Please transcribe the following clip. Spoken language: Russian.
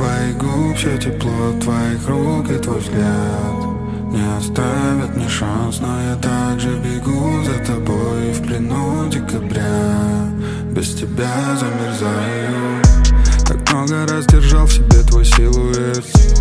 твоих губ, все тепло твоих рук и твой взгляд не оставят мне шанс, но я также бегу за тобой в плену декабря. Без тебя замерзаю. Так много раз держал в себе твой силуэт,